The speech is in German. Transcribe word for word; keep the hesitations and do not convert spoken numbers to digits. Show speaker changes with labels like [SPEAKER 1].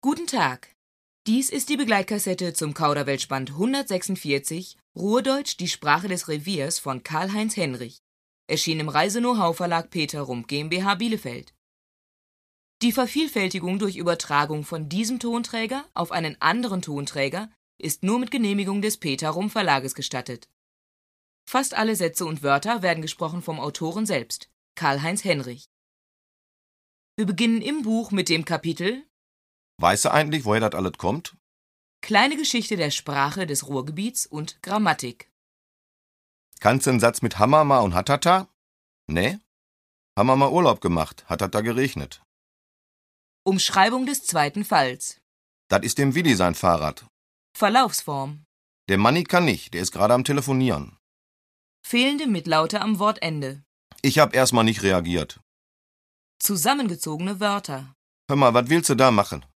[SPEAKER 1] Guten Tag. Dies ist die Begleitkassette zum Kauderwelsch-Band hundertsechsundvierzig, Ruhrdeutsch, die Sprache des Reviers von Karl-Heinz Henrich. Erschien im Reise-Know-how-Verlag Peter Rump GmbH Bielefeld. Die Vervielfältigung durch Übertragung von diesem Tonträger auf einen anderen Tonträger ist nur mit Genehmigung des Peter Rump Verlages gestattet. Fast alle Sätze und Wörter werden gesprochen vom Autoren selbst, Karl-Heinz Henrich. Wir beginnen im Buch mit dem Kapitel
[SPEAKER 2] Weißt du eigentlich, woher das alles kommt?
[SPEAKER 1] Kleine Geschichte der Sprache des Ruhrgebiets und Grammatik.
[SPEAKER 2] Kannst du einen Satz mit Hamama und Hatata? Nee? Haben wir mal Urlaub gemacht, hat das da geregnet.
[SPEAKER 1] Umschreibung des zweiten Falls.
[SPEAKER 2] Das ist dem Willi sein Fahrrad.
[SPEAKER 1] Verlaufsform.
[SPEAKER 2] Der Manni kann nicht, der ist gerade am Telefonieren.
[SPEAKER 1] Fehlende Mitlaute am Wortende.
[SPEAKER 2] Ich hab erstmal nicht reagiert.
[SPEAKER 1] Zusammengezogene Wörter.
[SPEAKER 2] Hör mal, was willst du da machen?